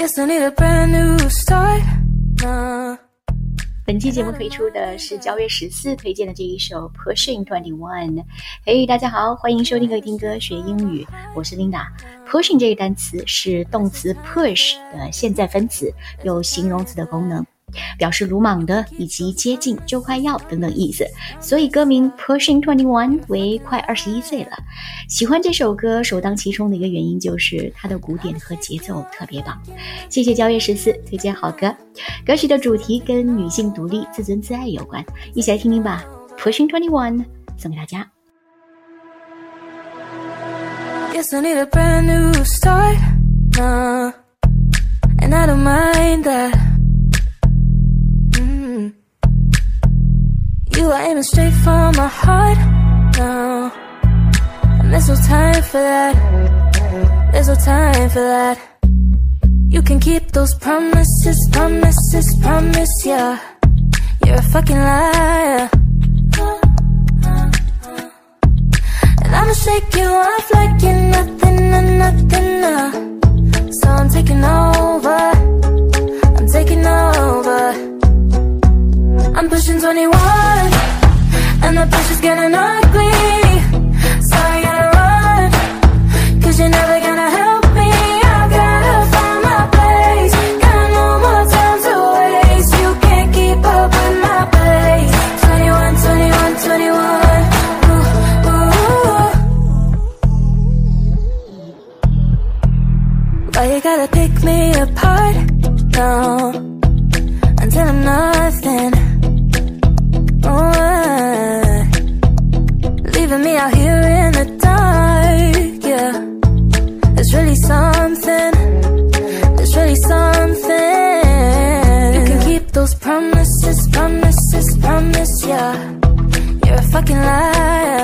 Guess I need a brand new start. 本期节目推出的是9月14推荐的这一首 Pushing 21。嘿，大家好，欢迎收听听歌学英语，我是 Linda。Pushing 这个单词是动词 push 的现在分词，有形容词的功能，表示鲁莽的以及接近、就快要等等意思，所以歌名 Pushing 21为快21岁了。喜欢这首歌首当其冲的一个原因就是它的鼓点和节奏特别棒。谢谢9月14推荐好歌，歌曲的主题跟女性独立、自尊自爱有关，一起来听听吧。Pushing 21送给大家。 Guess I need a brand new start, and I don't mind that. You are aiming straight for my heart now, and there's no time for that. There's no time for that. You can keep those promises, promises, promise, yeah. You're a fucking liar. And I'ma shake you off like you're nothing and nothing, So I'm taking over, I'm taking over. I'm pushing 21, and the pressure's getting ugly. So I gotta run, 'cause you're never gonna help me. I gotta find my place, got no more time to waste. You can't keep up with my pace. 21, 21, 21. Why you gotta pick me apart now, until I'm nothing? Leaving me out here in the dark, yeah. There's really something, there's really something. You can keep those promises, promises, promise, yeah. You're a fucking liar.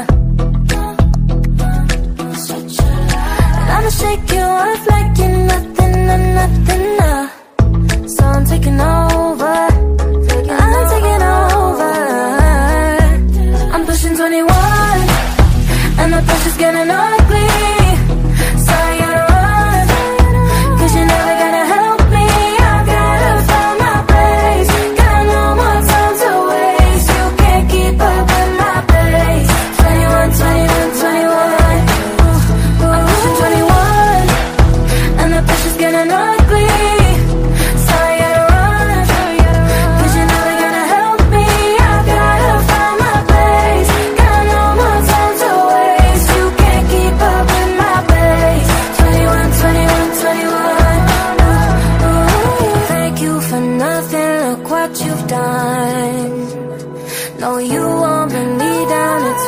And I'ma shake you off like you're nothing and nothing, So I'm taking over, I'm taking over. I'm pushing 21, and the pressure's getting ugly. So I gotta run, 'cause you're never gonna help me. I gotta find my place, got no more time to waste. You can't keep up with my pace. 21, 21, 21. I'm pushing 21, and the pressure's getting ugly. So I gotta run, 'cause you're never gonna help me. I gotta find my place, got no more time to waste. You can't keep up with my pace. 21, 21, 21. Thank you for nothing, look what you've done. No, you won't bring me down to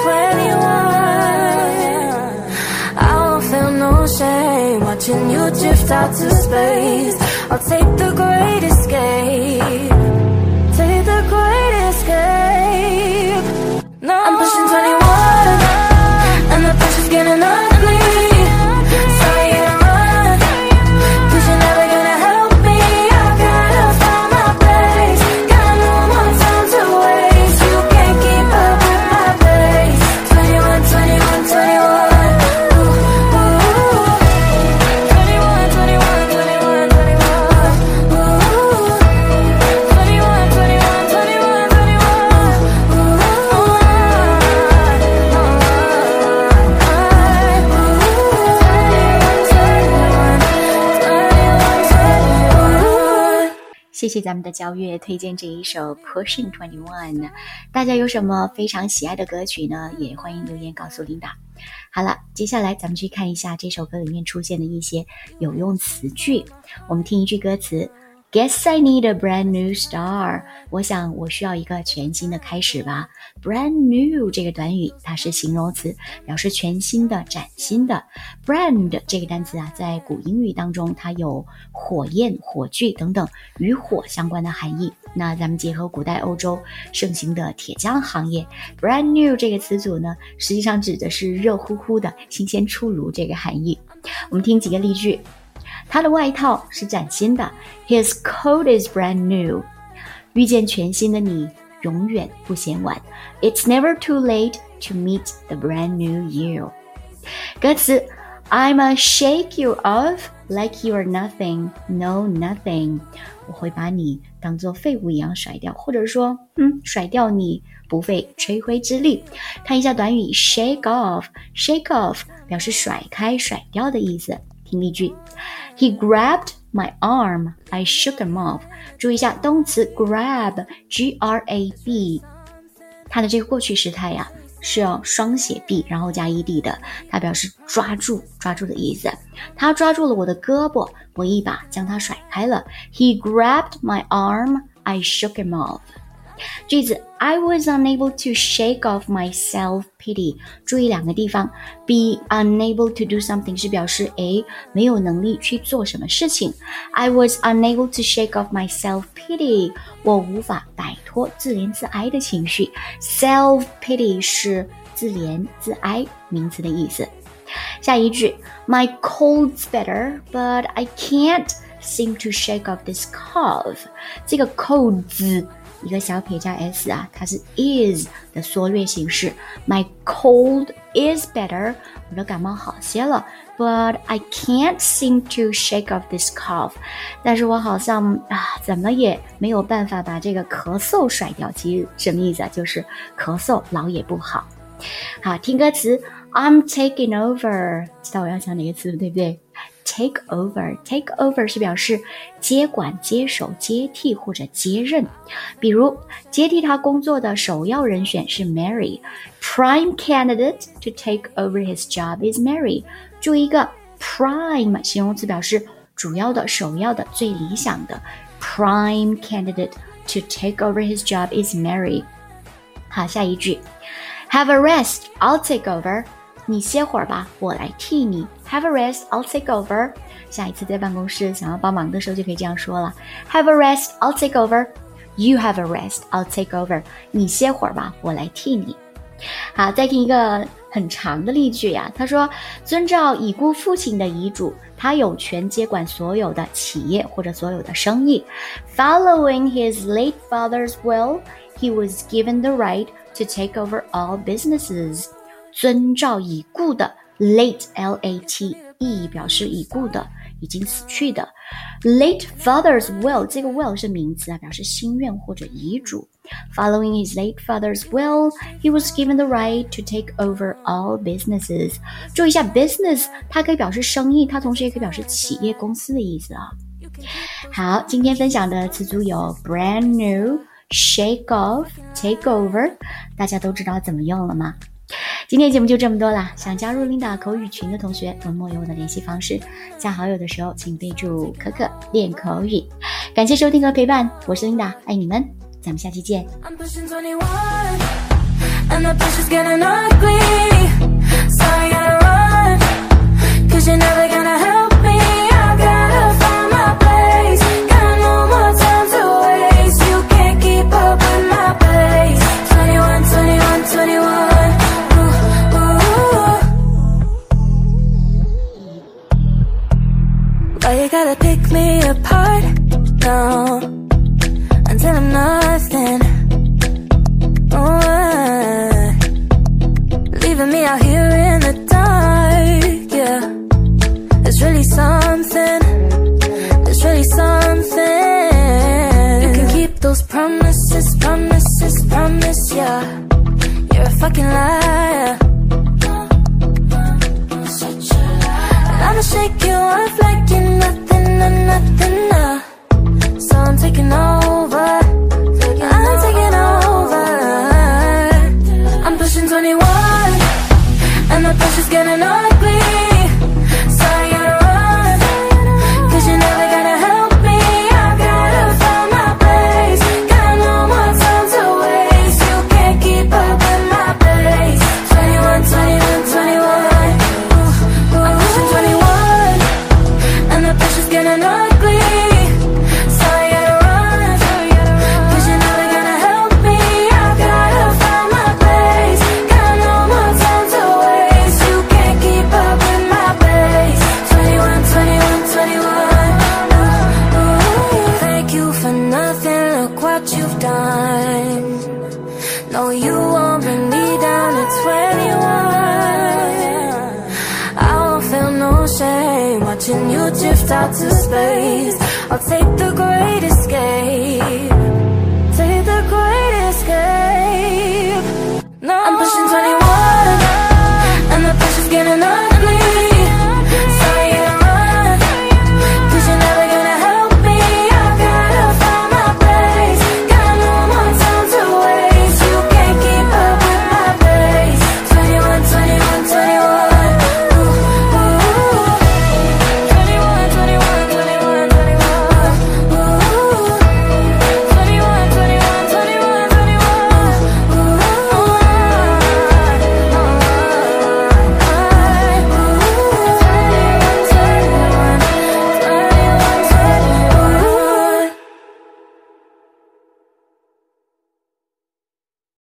21. I won't feel no shame watching you drift out to space. I'll take the great escape, take the great escape. No, I'm pushing 21, and the pressure's getting ugly. So I gotta run, 'cause you're never gonna help me. I gotta find my place, got no more time to waste. You can't keep up with my pace. 21, 21, 21. 21, 21, 21, 21. 21, 21, 21, 21. 谢谢咱们的焦月推荐这一首 Pushing 21。大家有什么非常喜爱的歌曲呢？也欢迎留言告诉琳达。好了，接下来咱们去看一下这首歌里面出现的一些有用词句。我们听一句歌词 Guess I need a brand new start。 我想我需要一个全新的开始吧。 Brand new 这个短语它是形容词，表示全新的、崭新的。 Brand 这个单词啊，在古英语当中它有火焰、火炬等等与火相关的含义。那咱们结合古代欧洲盛行的铁匠行业， Brand new 这个词组呢，实际上指的是热乎乎的、新鲜出炉这个含义。我们听几个例句。他的外套是崭新的 His coat is brand new。 遇见全新的你，永远不嫌晚 It's never too late to meet the brand new you。 歌词 I'ma shake you off like you're nothing, no nothing， 我会把你当作废物一样甩掉，或者说甩掉你不费吹灰之力。看一下短语 shake off， shake off 表示甩开甩掉的意思。听例句 He grabbed my arm, I shook him off。 注意一下动词 grab G-R-A-B， 它的这个过去时态呀是要双写 b 然后加 ed 的，它表示抓住的意思。他抓住了我的胳膊，我一把将他甩开了。 He grabbed my arm, I shook him off。 句子 I was unable to shake off my self-pity， 注意两个地方， be unable to do something 是表示没有能力去做什么事情。 I was unable to shake off my self-pity， 我无法摆脱自怜自哀的情绪。 Self-pity 是自怜自哀名词的意思。下一句 My cold's better, but I can't seem to shake off this cough。 这个 cold 字一个小撇加 s 啊，它是 is 的缩略形式。 My cold is better， 我的感冒好些了， but I can't seem to shake off this cough， 但是我好像怎么也没有办法把这个咳嗽甩掉。其实什么意思啊？就是咳嗽老也不好。好，听歌词 I'm taking over， 知道我要讲哪个词对不对？ Take over 是表示接管、接手、接替或者接任。比如接替他工作的首要人选是 Mary， Prime candidate to take over his job is Mary。 注意一个 prime 形容词表示主要的、首要的、最理想的。 Prime candidate to take over his job is Mary。 好，下一句 Have a rest, I'll take over，你歇会儿吧，我来替你。 Have a rest, I'll take over。 下一次在办公室想要帮忙的时候就可以这样说了。 Have a rest, I'll take over。 You have a rest, I'll take over。 你歇会儿吧，我来替你。好，再听一个很长的例句呀。他说遵照已故父亲的遗嘱，他有权接管所有的企业或者所有的生意。 Following his late father's will, he was given the right to take over all businesses。遵照已故的 late L-A-T-E 表示已故的，已经死去的。 late father's will 这个 will 是名词啊，表示心愿或者遗嘱。 Following his late father's will, he was given the right to take over all businesses。 注意一下 business 它可以表示生意，它同时也可以表示企业公司的意思啊。好，今天分享的词组有 brand new, shake off, take over， 大家都知道怎么用了吗？今天节目就这么多啦，想加入Linda口语群的同学，文末有我的联系方式，加好友的时候请备注可可练口语。感谢收听和陪伴，我是Linda，爱你们，咱们下期见。I'm pushing 21 and the pressure's getting ugly, so I gotta run, 'cause you're never gonna help me, I gotta find my place, got no more time to waste, you can't keep up with my pace, 21, 21, 21. Why you gotta pick me apart now until I'm nothing? Oh, leaving me out here in the dark, yeah. There's really something, there's really something. You can keep those promises, promises, promise, yeah. You're a fucking liar. I'ma shake you off like you're nothing, nothing, so I'm taking over, I'm taking over. I'm pushing 21 and the pressure's getting ugly, so I gotta run, 'cause you're never gonna help me, I gotta find my place, got no more time to waste, you can't keep up with my pace, 21, 21, 21. I'm pushing 21 and the pressure's getting ugly, so I gotta run, shame watching you drift out to space. I'll take the great escape. Take the great escape. No, I'm pushing 21.